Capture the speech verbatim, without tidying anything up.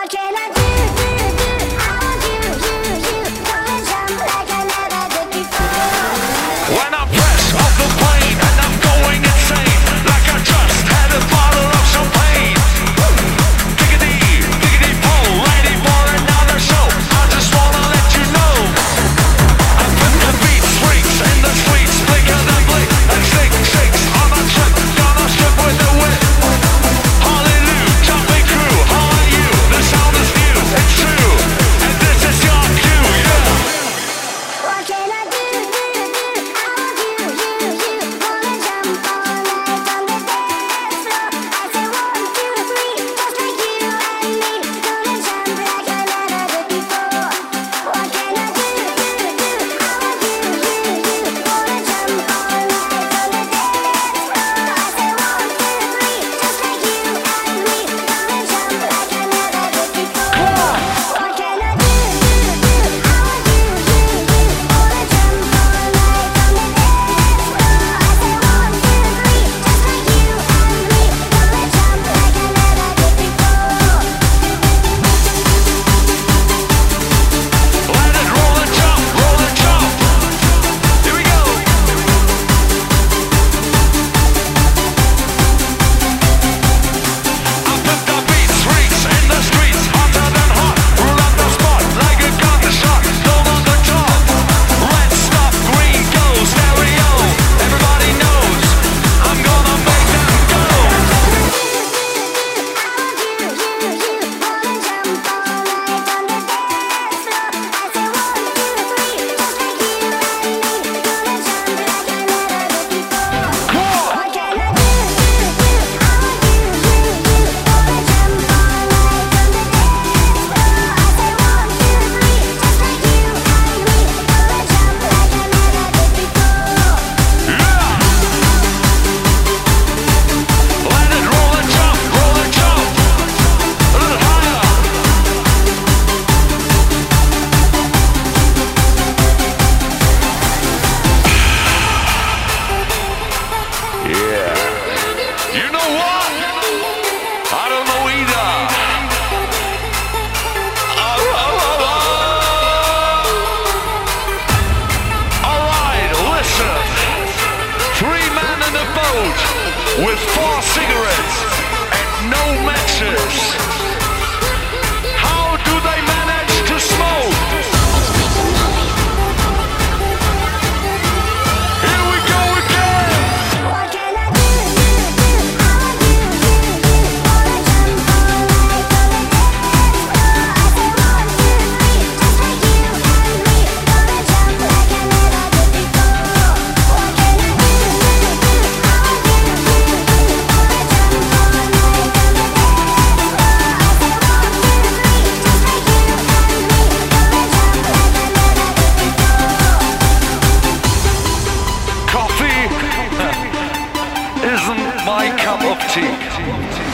What can I do, do, do? I want you, you, you. Come and jump like I never did before. When I press off the plane and I'm going insane, like I just had a bottle of champagne. Diggity, diggity pole, ready for another show. I just wanna let you know I put the beat freaks in the streets, blinker than blink, and shake, shakes on a trip, gonna strip with the whip. Hallelujah, jumping crew, how are you? The sound is new, it's true, and this is your cue, yeah. What can I do, do, do? I want you, you, you. Wanna jump all night on the dance floor. I say one, two, three, just like you and me. Gonna jump like I never did before. What can I do, do, do? I want you, you, you. Wanna jump all night on the dance floor. I say one, two, three, just like you and me. Gonna jump like I never did before. What can I do, do, do? I want you, you, you. Wanna jump all night on the dance floor. I say one, two, three, just like you and me. Gonna jump like I never did before. Let it roll and jump, roll and jump. Here we go. I put the beats, freaks in the streets, hotter than hot. Rule up the spot like a gunshot. Don't on the top. Red stuff, green goes, stereo. Everybody knows I'm gonna make them go. Let it roll and jump, roll and jump. A little higher. Yeah. You know what? I don't know either. Oh, oh, oh, oh. All right, listen. Three men in a boat with four cigarettes and no matches. How do they manage to smoke? Here we go again. What can I do, do, do? I want you, you, you. Wanna jump all night on the dance floor. I say one, two, three, just like you and me. Gonna jump like I never did before. What can I do, do, do? I want you, you, you. Wanna jump all night on the dance floor. I say one, two, three, just like you and me. Gonna jump like I never did before. Coffee isn't my cup of tea.